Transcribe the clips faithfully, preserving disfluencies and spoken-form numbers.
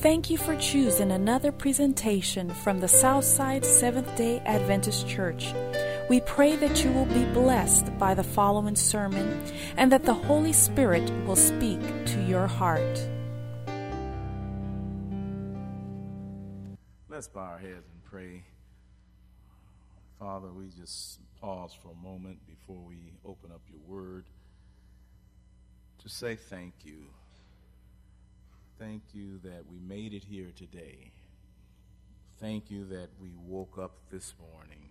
Thank you for choosing another presentation from the Southside Seventh-day Adventist Church. We pray that you will be blessed by the following sermon and that the Holy Spirit will speak to your heart. Let's bow our heads and pray. Father, we just pause for a moment before we open up your word to say thank you. Thank you that we made it here today. Thank you that we woke up this morning.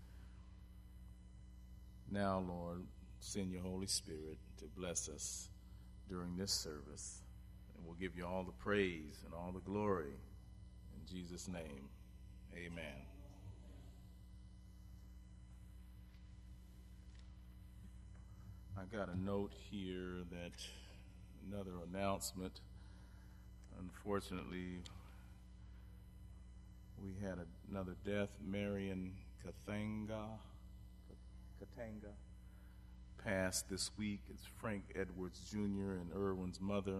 Now, Lord, send your Holy Spirit to bless us during this service. And we'll give you all the praise and all the glory. In Jesus' name, amen. I got a note here that another announcement. Unfortunately, we had another death. Marion Kathanga, Katanga passed this week. It's Frank Edwards Junior and Irwin's mother.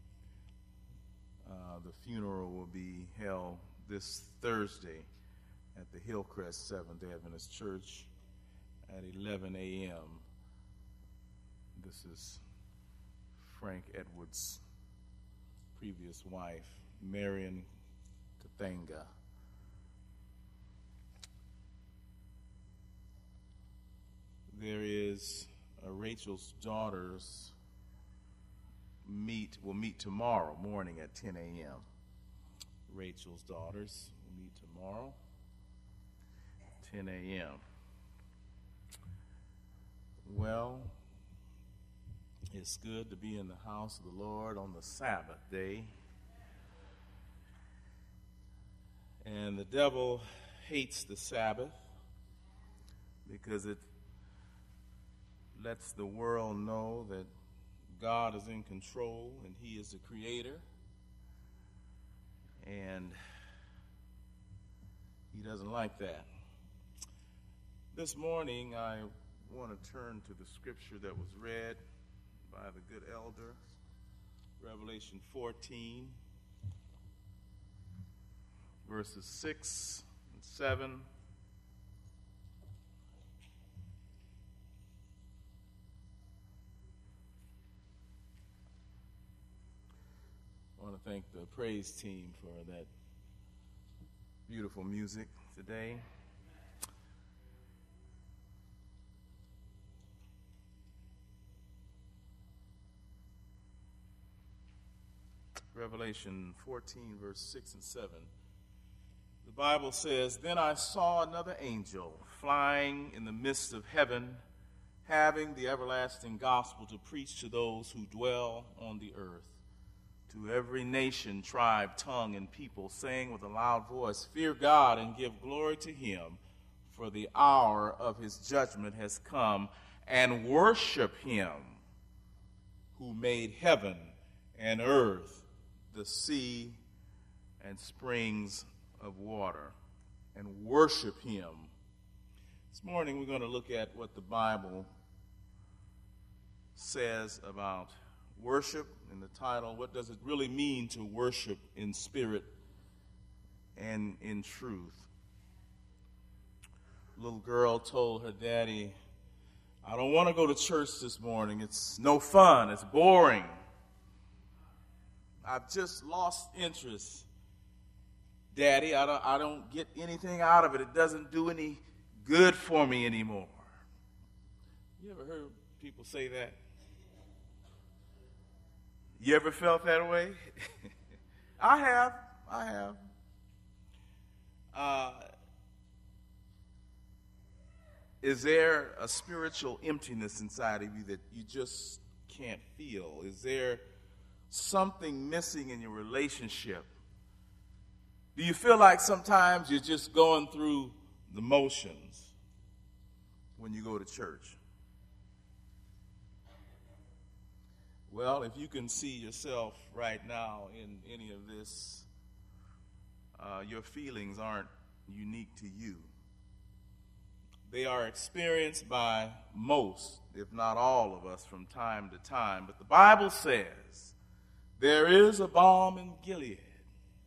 Uh, the funeral will be held this Thursday at the Hillcrest Seventh-day Adventist Church at eleven a.m. This is Frank Edwards' previous wife, Marion Kathanga. There is uh, Rachel's daughters meet will meet tomorrow morning at ten a.m. Rachel's daughters will meet tomorrow ten a.m. Well, it's good to be in the house of the Lord on the Sabbath day. And the devil hates the Sabbath because it lets the world know that God is in control and he is the creator. And he doesn't like that. This morning I want to turn to the scripture that was read by the good elder, Revelation fourteen, verses six and seven. I want to thank the praise team for that beautiful music today. Revelation fourteen, verse six and seven. The Bible says, "Then I saw another angel flying in the midst of heaven, having the everlasting gospel to preach to those who dwell on the earth, to every nation, tribe, tongue, and people, saying with a loud voice, Fear God and give glory to him, for the hour of his judgment has come, and worship him who made heaven and earth, the sea and springs of water," and worship him. This morning we're going to look at what the Bible says about worship in the title, what does it really mean to worship in spirit and in truth? A little girl told her daddy, "I don't want to go to church this morning. It's no fun. It's boring. I've just lost interest, Daddy. I don't, I don't get anything out of it. It doesn't do any good for me anymore." You ever heard people say that? You ever felt that way? I have. I have. Uh, is there a spiritual emptiness inside of you that you just can't feel? Is there something missing in your relationship? Do you feel like sometimes you're just going through the motions when you go to church? Well, if you can see yourself right now in any of this, uh, your feelings aren't unique to you. They are experienced by most, if not all of us, from time to time. But the Bible says there is a balm in Gilead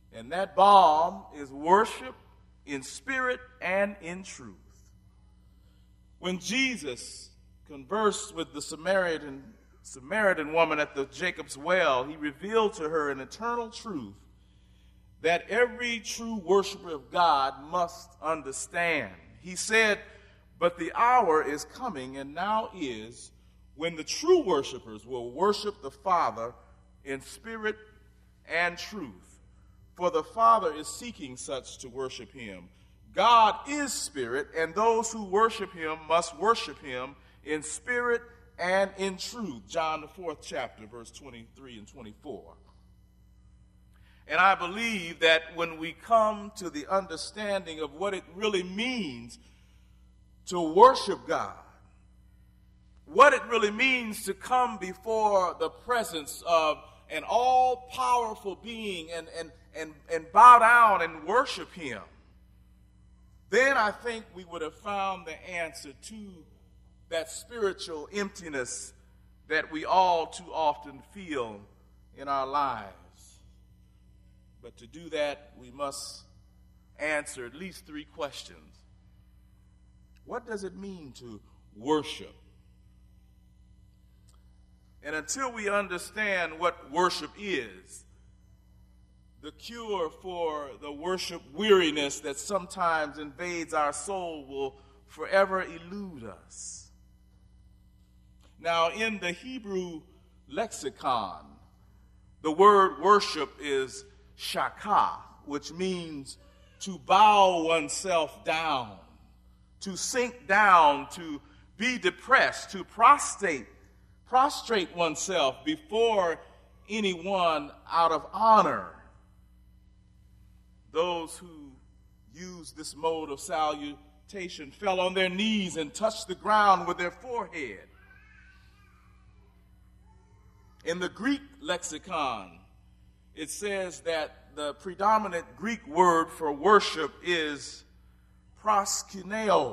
And that balm is worship in spirit and in truth. When Jesus conversed with the Samaritan, Samaritan woman at the Jacob's well, he revealed to her an eternal truth that every true worshiper of God must understand. He said, "But the hour is coming, and now is, when the true worshipers will worship the Father in spirit and truth. For the Father is seeking such to worship him. God is spirit, and those who worship him must worship him in spirit and in truth." John the fourth chapter, verse twenty-three and twenty-four. And I believe that when we come to the understanding of what it really means to worship God, what it really means to come before the presence of an all-powerful being and, and, and, and bow down and worship him, then I think we would have found the answer to that spiritual emptiness that we all too often feel in our lives. But to do that, we must answer at least three questions. What does it mean to worship? And until we understand what worship is, the cure for the worship weariness that sometimes invades our soul will forever elude us. Now, in the Hebrew lexicon, the word worship is shakah, which means to bow oneself down, to sink down, to be depressed, to prostrate, prostrate oneself before anyone out of honor. Those who used this mode of salutation fell on their knees and touched the ground with their forehead. In the Greek lexicon, it says that the predominant Greek word for worship is proskuneo.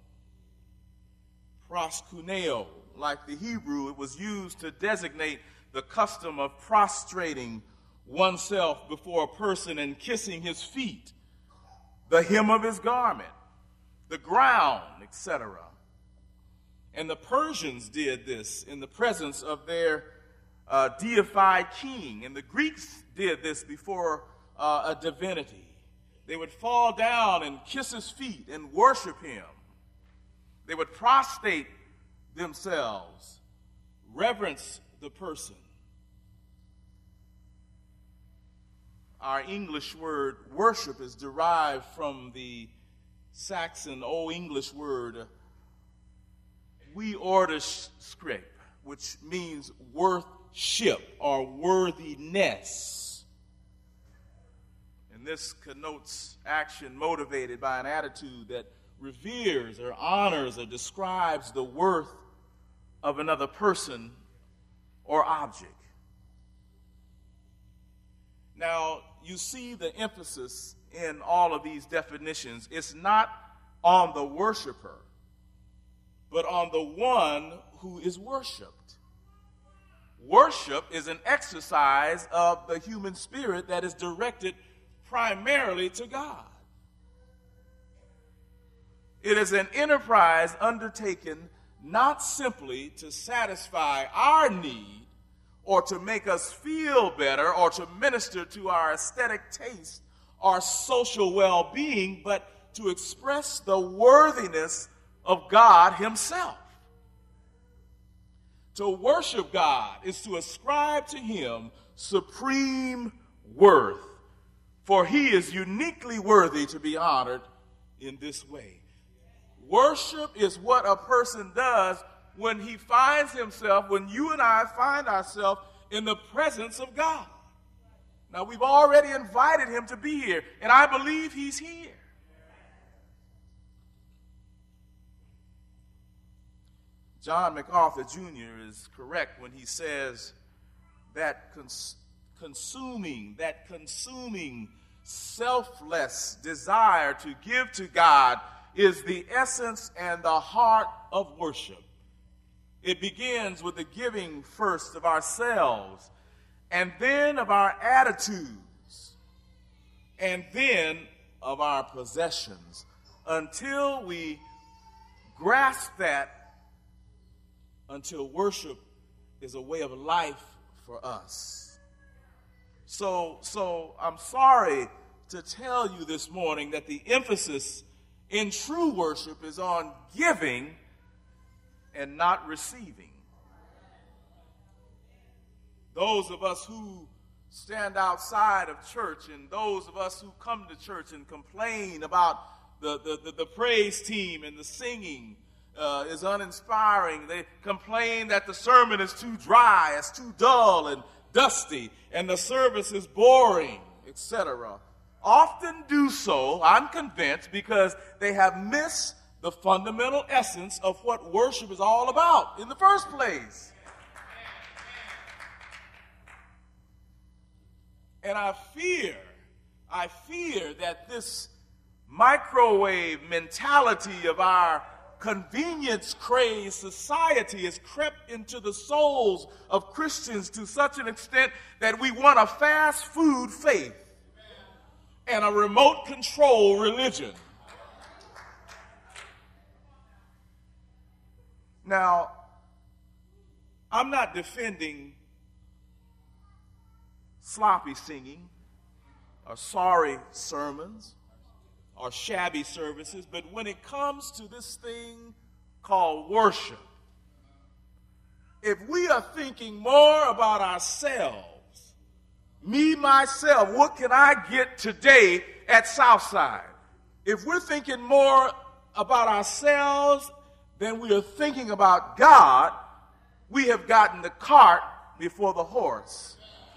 Proskuneo. Like the Hebrew, it was used to designate the custom of prostrating oneself before a person and kissing his feet, the hem of his garment, the ground, et cetera. And the Persians did this in the presence of their uh, deified king, and the Greeks did this before uh, a divinity. They would fall down and kiss his feet and worship him. They would prostrate themselves, reverence the person. Our English word worship is derived from the Saxon Old English word we order script, which means worthship or worthiness. And this connotes action motivated by an attitude that reveres or honors or describes the worth of another person or object. Now, you see the emphasis in all of these definitions. It's not on the worshiper, but on the one who is worshiped. Worship is an exercise of the human spirit that is directed primarily to God. It is an enterprise undertaken not simply to satisfy our need or to make us feel better or to minister to our aesthetic taste or social well-being, but to express the worthiness of God himself. To worship God is to ascribe to him supreme worth, for he is uniquely worthy to be honored in this way. Worship is what a person does when he finds himself, when you and I find ourselves in the presence of God. Now, we've already invited him to be here, and I believe he's here. John MacArthur Junior is correct when he says that cons- consuming, that consuming, selfless desire to give to God is the essence and the heart of worship. It begins with the giving first of ourselves and then of our attitudes. and then of our possessions. Until we grasp that, until worship is a way of life for us. So, so I'm sorry to tell you this morning that the emphasis in true worship is on giving and not receiving. Those of us who stand outside of church and those of us who come to church and complain about the, the, the, the praise team and the singing uh, is uninspiring. They complain that the sermon is too dry, it's too dull and dusty, and the service is boring, et cetera. Often do so, I'm convinced, because they have missed the fundamental essence of what worship is all about in the first place. And I fear, I fear that this microwave mentality of our convenience-crazed society has crept into the souls of Christians to such an extent that we want a fast food faith and a remote control religion. Now, I'm not defending sloppy singing or sorry sermons or shabby services, but when it comes to this thing called worship, if we are thinking more about ourselves, me, myself, what can I get today at Southside? If we're thinking more about ourselves than we are thinking about God, we have gotten the cart before the horse.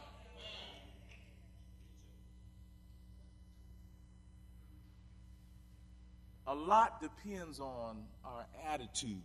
A lot depends on our attitude.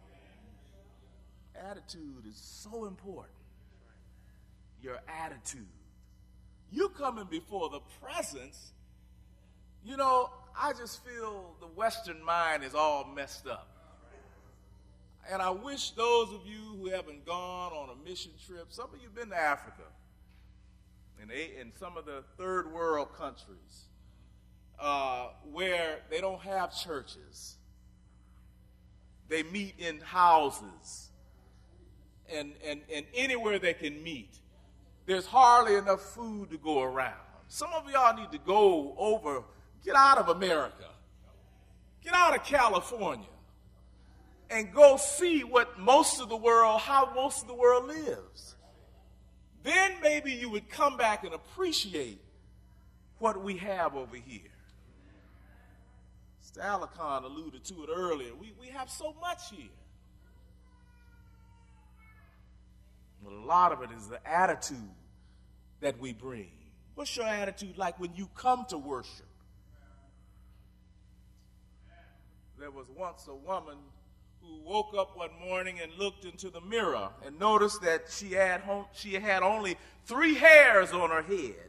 Attitude is so important. Your attitude. You coming before the presence, you know, I just feel the Western mind is all messed up. And I wish those of you who haven't gone on a mission trip, some of you have been to Africa, and in some of the third world countries, Uh, where they don't have churches. They meet in houses and, and, and anywhere they can meet. There's hardly enough food to go around. Some of y'all need to go over, get out of America, get out of California, and go see what most of the world, how most of the world lives. Then maybe you would come back and appreciate what we have over here. Mister Alicon alluded to it earlier. We, we have so much here. But a lot of it is the attitude that we bring. What's your attitude like when you come to worship? There was once a woman who woke up one morning and looked into the mirror and noticed that she had, home, she had only three hairs on her head.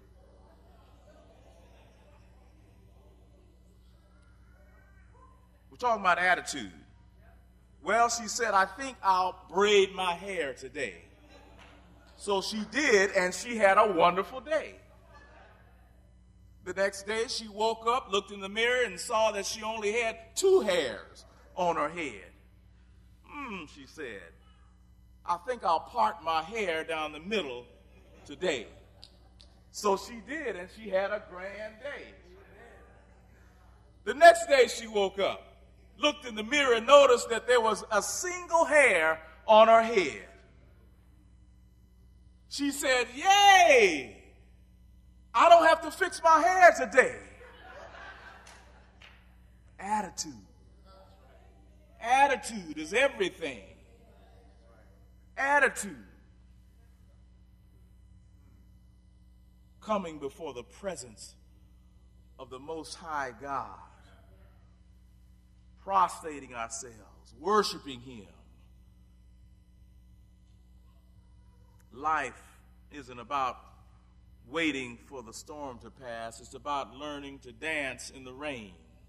We're talking about attitude. Well, she said, I think I'll braid my hair today. So she did, and she had a wonderful day. The next day, she woke up, looked in the mirror, and saw that she only had two hairs on her head. Hmm, she said, I think I'll part my hair down the middle today. So she did, and she had a grand day. The next day, she woke up, looked in the mirror and noticed that there was a single hair on her head. She said, yay, I don't have to fix my hair today. Attitude. Attitude is everything. Attitude. Coming before the presence of the Most High God. Prostrating ourselves, worshiping Him. Life isn't about waiting for the storm to pass. It's about learning to dance in the rain.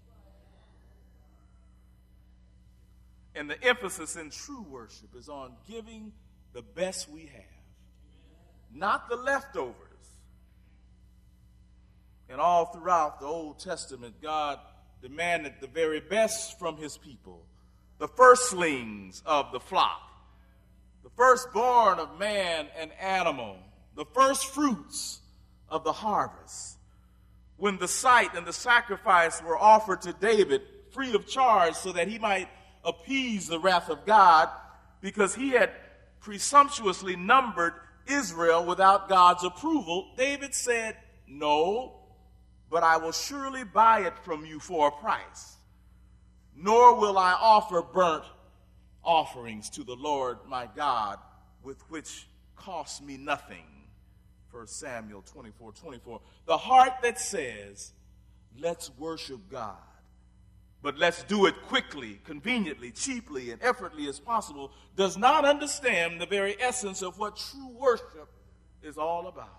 And the emphasis in true worship is on giving the best we have, not the leftovers. And all throughout the Old Testament, God demanded the very best from his people, the firstlings of the flock, the firstborn of man and animal, the first fruits of the harvest. When the sight and the sacrifice were offered to David free of charge so that he might appease the wrath of God, because he had presumptuously numbered Israel without God's approval, David said, "No, but I will surely buy it from you for a price. Nor will I offer burnt offerings to the Lord my God, with which cost me nothing." First Samuel twenty-four twenty-four. The heart that says, let's worship God, but let's do it quickly, conveniently, cheaply, and effortlessly as possible, does not understand the very essence of what true worship is all about.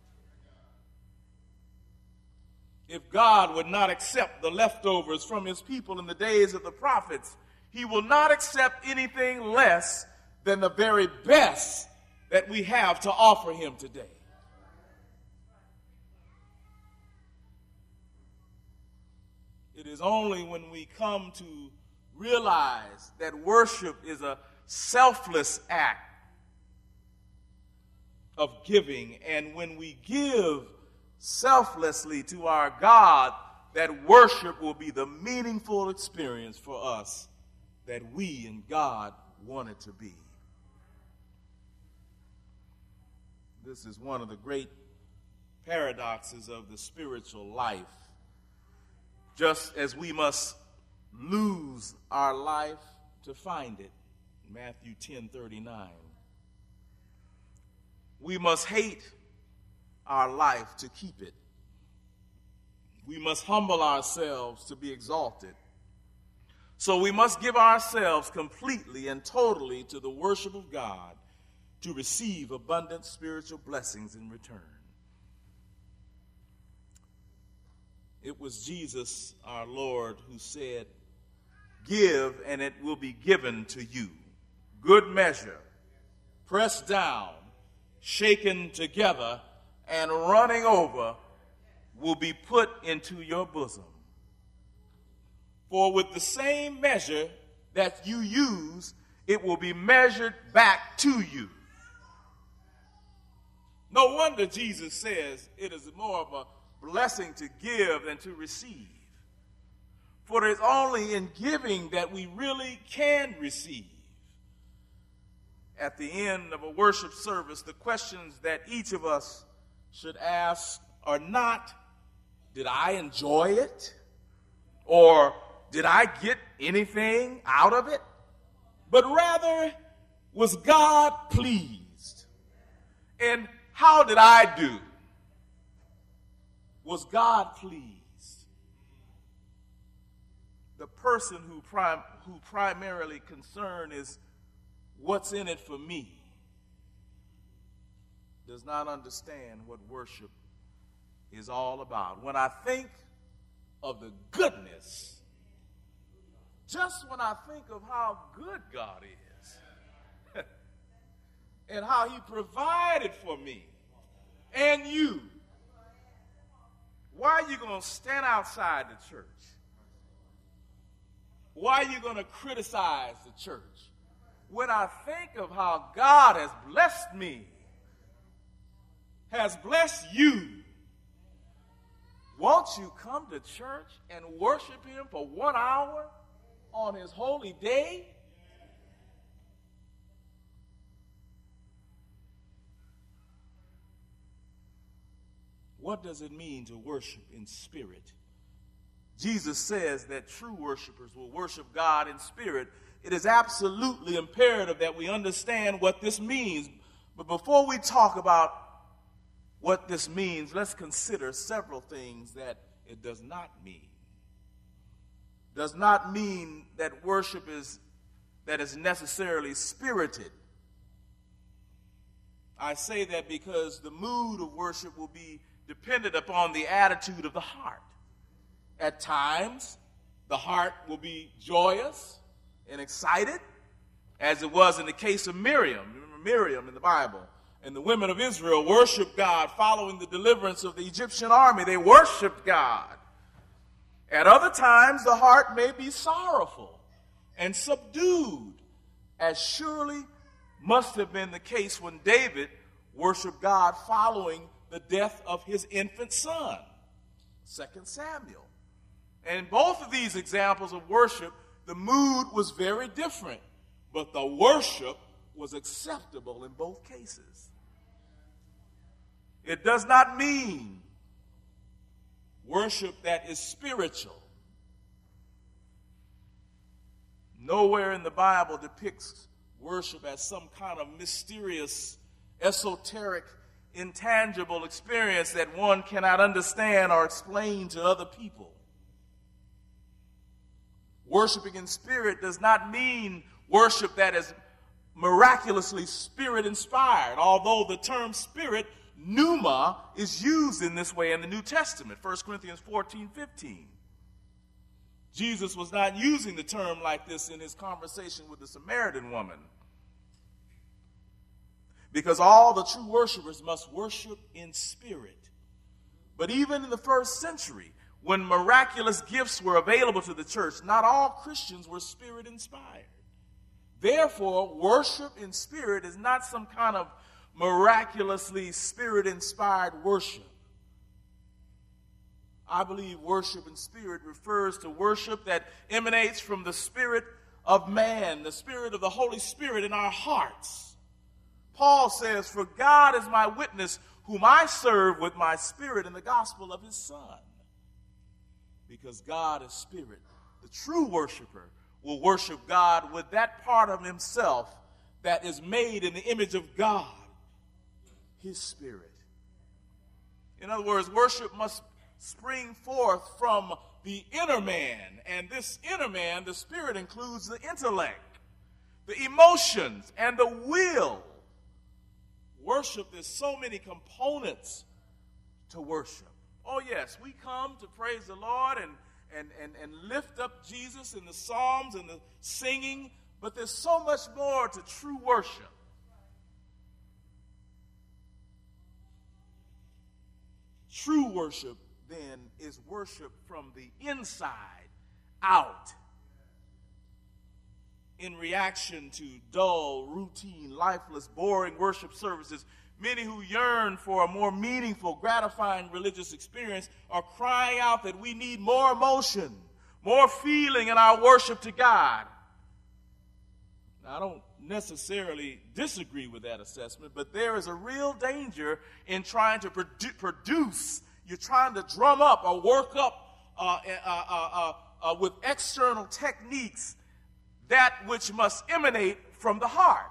If God would not accept the leftovers from his people in the days of the prophets, he will not accept anything less than the very best that we have to offer him today. It is only when we come to realize that worship is a selfless act of giving, and when we give selflessly to our God, that worship will be the meaningful experience for us that we and God want it to be. This is one of the great paradoxes of the spiritual life. Just as we must lose our life to find it, Matthew ten thirty-nine. We must hate our life to keep it. We must humble ourselves to be exalted. So we must give ourselves completely and totally to the worship of God to receive abundant spiritual blessings in return. It was Jesus, our Lord, who said, "Give, and it will be given to you. Good measure, pressed down, shaken together, and running over, will be put into your bosom. For with the same measure that you use, it will be measured back to you." No wonder Jesus says it is more of a blessing to give than to receive. For it is only in giving that we really can receive. At the end of a worship service, the questions that each of us should ask are not, did I enjoy it? Or did I get anything out of it? But rather, was God pleased? And how did I do? Was God pleased? The person who, prim- who primarily concerned is what's in it for me does not understand what worship is all about. When I think of the goodness, just when I think of how good God is and how he provided for me and you, why are you going to stand outside the church? Why are you going to criticize the church? When I think of how God has blessed me, has blessed you, won't you come to church and worship him for one hour on his holy day? What does it mean to worship in spirit? Jesus says that true worshipers will worship God in spirit. It is absolutely imperative that we understand what this means. But before we talk about what this means, let's consider several things that it does not mean. Does not mean that worship is that is necessarily spirited. I say that because the mood of worship will be dependent upon the attitude of the heart. At times, the heart will be joyous and excited, as it was in the case of Miriam. Remember Miriam in the Bible. And the women of Israel worshiped God following the deliverance of the Egyptian army. They worshiped God. At other times, the heart may be sorrowful and subdued, as surely must have been the case when David worshiped God following the death of his infant son, Second Samuel. And in both of these examples of worship, the mood was very different, but the worship was acceptable in both cases. It does not mean worship that is spiritual. Nowhere in the Bible depicts worship as some kind of mysterious, esoteric, intangible experience that one cannot understand or explain to other people. Worshiping in spirit does not mean worship that is miraculously spirit-inspired, although the term spirit, pneuma, is used in this way in the New Testament, First Corinthians fourteen fifteen. Jesus was not using the term like this in his conversation with the Samaritan woman, because all the true worshipers must worship in spirit. But even in the first century, when miraculous gifts were available to the church, not all Christians were spirit-inspired. Therefore, worship in spirit is not some kind of miraculously spirit-inspired worship. I believe worship in spirit refers to worship that emanates from the spirit of man, the spirit of the Holy Spirit in our hearts. Paul says, "For God is my witness, whom I serve with my spirit in the gospel of his Son." Because God is spirit, the true worshiper will worship God with that part of himself that is made in the image of God, his spirit. In other words, worship must spring forth from the inner man. And this inner man, the spirit, includes the intellect, the emotions, and the will. Worship, there's so many components to worship. Oh, yes, we come to praise the Lord and, and, and, and lift up Jesus in the psalms and the singing, but there's so much more to true worship. True worship, then, is worship from the inside out, in reaction to dull, routine, lifeless, boring worship services. Many who yearn for a more meaningful, gratifying religious experience are crying out that we need more emotion, more feeling in our worship to God. Now, I don't necessarily disagree with that assessment, but there is a real danger in trying to produ- produce, you're trying to drum up or work up uh, uh, uh, uh, uh, with external techniques that which must emanate from the heart.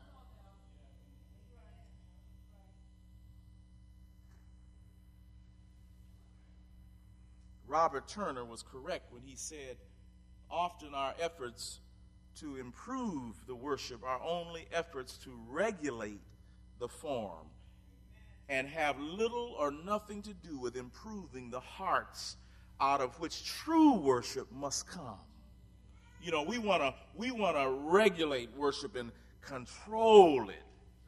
Robert Turner was correct when he said, often our efforts to improve the worship are only efforts to regulate the form and have little or nothing to do with improving the hearts out of which true worship must come. You know, we want to we want to regulate worship and control it.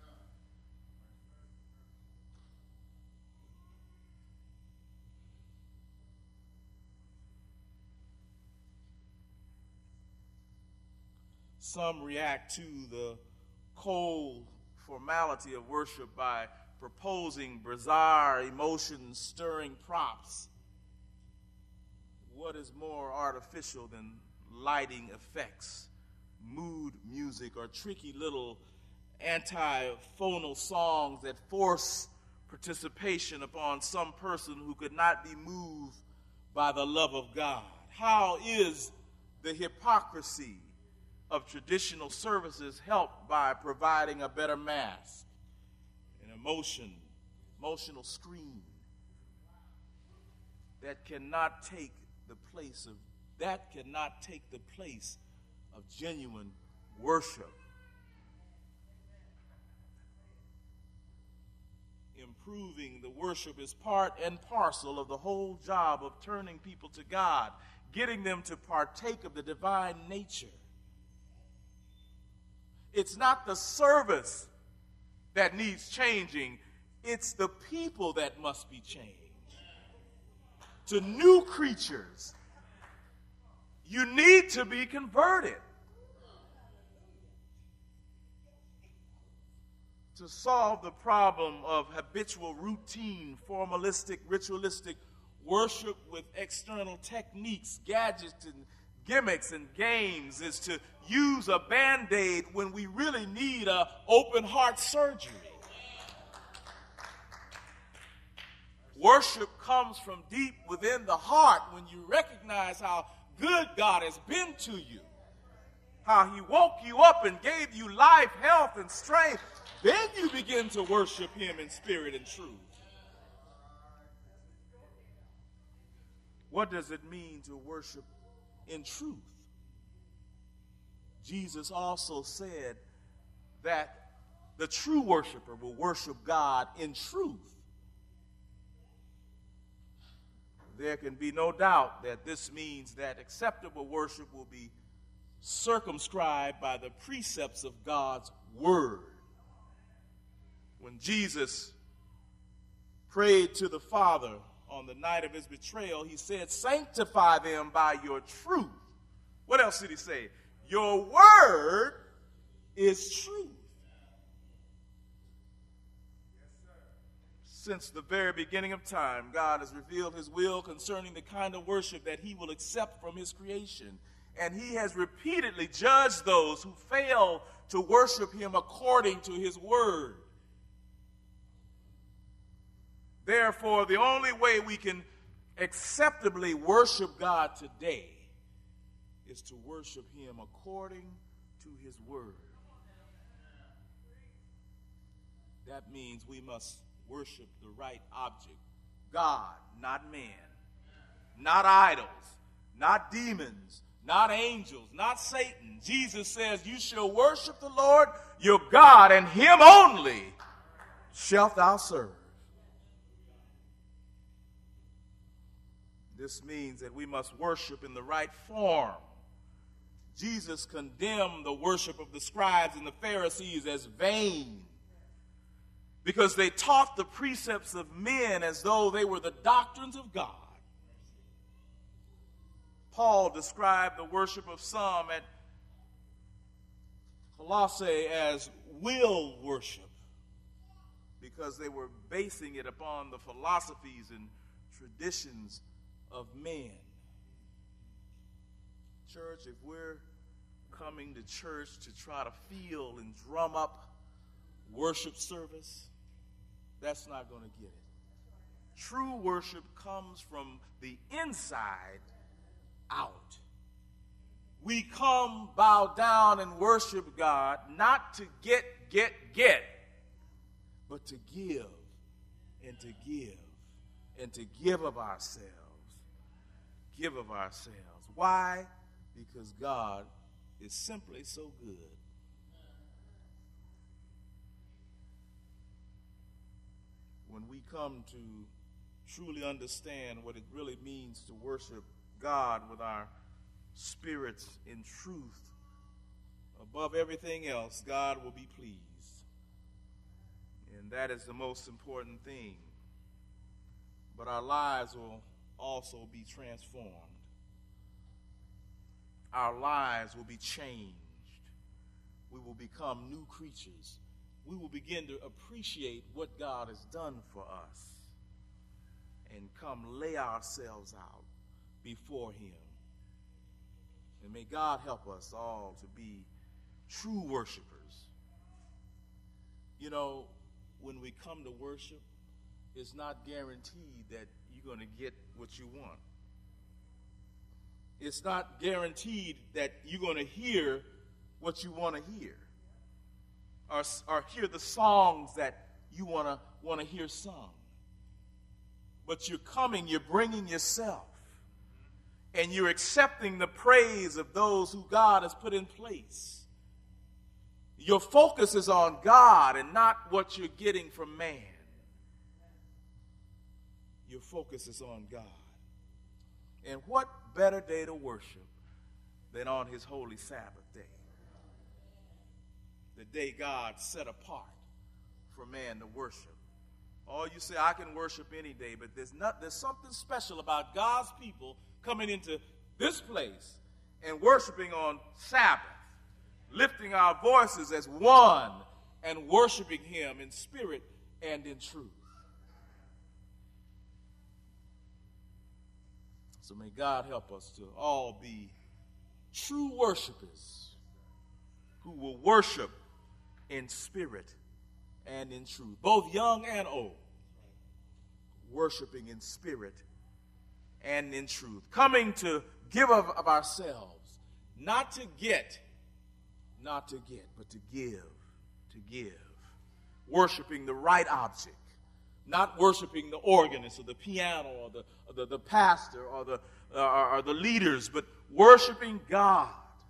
Some react to the cold formality of worship by proposing bizarre, emotion-stirring props. What is more artificial than lighting effects, mood music, or tricky little antiphonal songs that force participation upon some person who could not be moved by the love of God? How is the hypocrisy of traditional services helped by providing a better mask, an emotion, emotional screen that cannot take the place of that cannot take the place of genuine worship? Improving the worship is part and parcel of the whole job of turning people to God, getting them to partake of the divine nature. It's not the service that needs changing. It's the people that must be changed. To new creatures, you need to be converted. To solve the problem of habitual, routine, formalistic, ritualistic worship with external techniques, gadgets, and gimmicks and games is to use a Band-Aid when we really need an open heart surgery. Worship comes from deep within the heart when you recognize how good God has been to you, how he woke you up and gave you life, health, and strength. Then you begin to worship him in spirit and truth. What does it mean to worship in truth? Jesus also said that the true worshiper will worship God in truth. There can be no doubt that this means that acceptable worship will be circumscribed by the precepts of God's word. When Jesus prayed to the Father on the night of his betrayal, he said, "Sanctify them by your truth." What else did he say? Your word is truth. Since the very beginning of time, God has revealed his will concerning the kind of worship that he will accept from his creation. And he has repeatedly judged those who fail to worship him according to his word. Therefore, the only way we can acceptably worship God today is to worship him according to his word. That means we must worship the right object, God, not man, not idols, not demons, not angels, not Satan. Jesus says you shall worship the Lord your God, and him only shalt thou serve. This means that we must worship in the right form. Jesus condemned the worship of the scribes and the Pharisees as vain, because they taught the precepts of men as though they were the doctrines of God. Paul described the worship of some at Colossae as will worship, because they were basing it upon the philosophies and traditions of men. Church, if we're coming to church to try to feel and drum up worship service, that's not going to get it. True worship comes from the inside out. We come, bow down, and worship God, not to get, get, get, but to give and to give and to give of ourselves. Give of ourselves. Why? Because God is simply so good. When we come to truly understand what it really means to worship God with our spirits in truth, above everything else, God will be pleased. And that is the most important thing. But our lives will also be transformed. Our lives will be changed. We will become new creatures. We will begin to appreciate what God has done for us and come lay ourselves out before him. And may God help us all to be true worshipers. You know, when we come to worship, it's not guaranteed that you're going to get what you want. It's not guaranteed that you're going to hear what you want to hear, or, or hear the songs that you want to want to hear sung. But you're coming, you're bringing yourself, and you're accepting the praise of those who God has put in place. Your focus is on God and not what you're getting from man. Your focus is on God. And what better day to worship than on his holy Sabbath day? The day God set apart for man to worship. Oh, you say, I can worship any day, but there's not, there's something special about God's people coming into this place and worshiping on Sabbath, lifting our voices as one and worshiping him in spirit and in truth. So may God help us to all be true worshipers who will worship in spirit and in truth, both young and old, worshiping in spirit and in truth, coming to give of, of ourselves, not to get, not to get, but to give, to give, worshiping the right object, not worshiping the organist or the piano or the, or the, the pastor or the, uh, or, or the leaders, but worshiping God.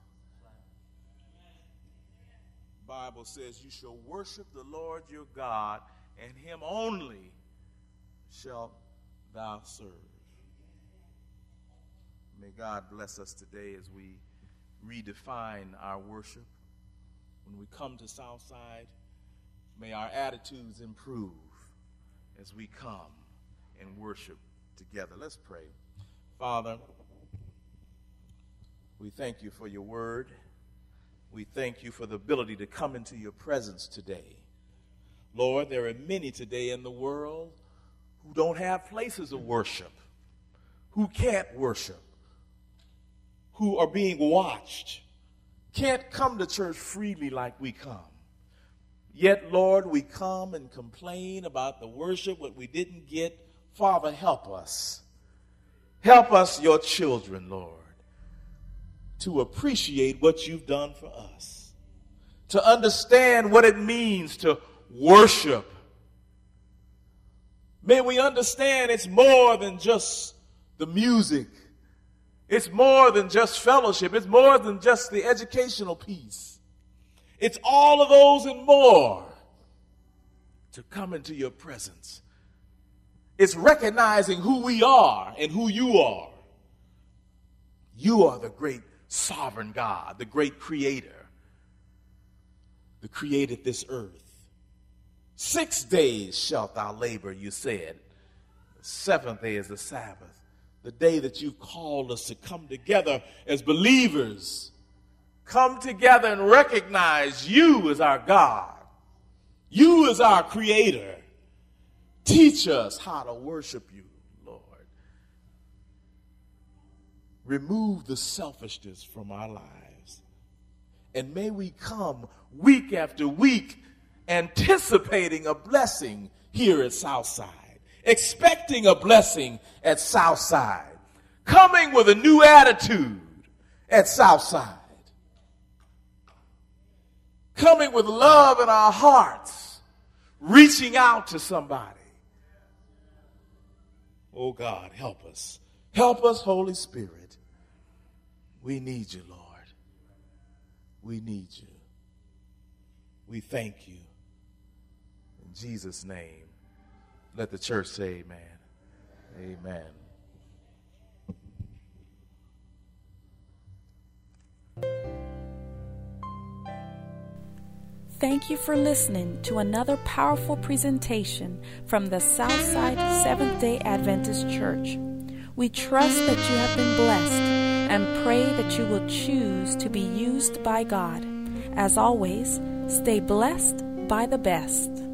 The Bible says you shall worship the Lord your God, and him only shalt thou serve. May God bless us today as we redefine our worship. When we come to Southside, may our attitudes improve as we come and worship together. Let's pray. Father, we thank you for your word. We thank you for the ability to come into your presence today. Lord, there are many today in the world who don't have places of worship, who can't worship, who are being watched, can't come to church freely like we come. Yet, Lord, we come and complain about the worship, what we didn't get. Father, help us. Help us, your children, Lord, to appreciate what you've done for us, to understand what it means to worship. May we understand it's more than just the music. It's more than just fellowship. It's more than just the educational piece. It's all of those and more to come into your presence. It's recognizing who we are and who you are. You are the great sovereign God, the great creator, that created this earth. Six days shalt thou labor, you said. The seventh day is the Sabbath, the day that you called us to come together as believers. Come together and recognize you as our God. You as our creator. Teach us how to worship you, Lord. Remove the selfishness from our lives. And may we come week after week anticipating a blessing here at Southside, expecting a blessing at Southside, coming with a new attitude at Southside. Coming with love in our hearts, reaching out to somebody. Oh God, help us. Help us, Holy Spirit. We need you, Lord. We need you. We thank you. In Jesus' name, let the church say amen. Amen. Thank you for listening to another powerful presentation from the Southside Seventh-day Adventist Church. We trust that you have been blessed and pray that you will choose to be used by God. As always, stay blessed by the best.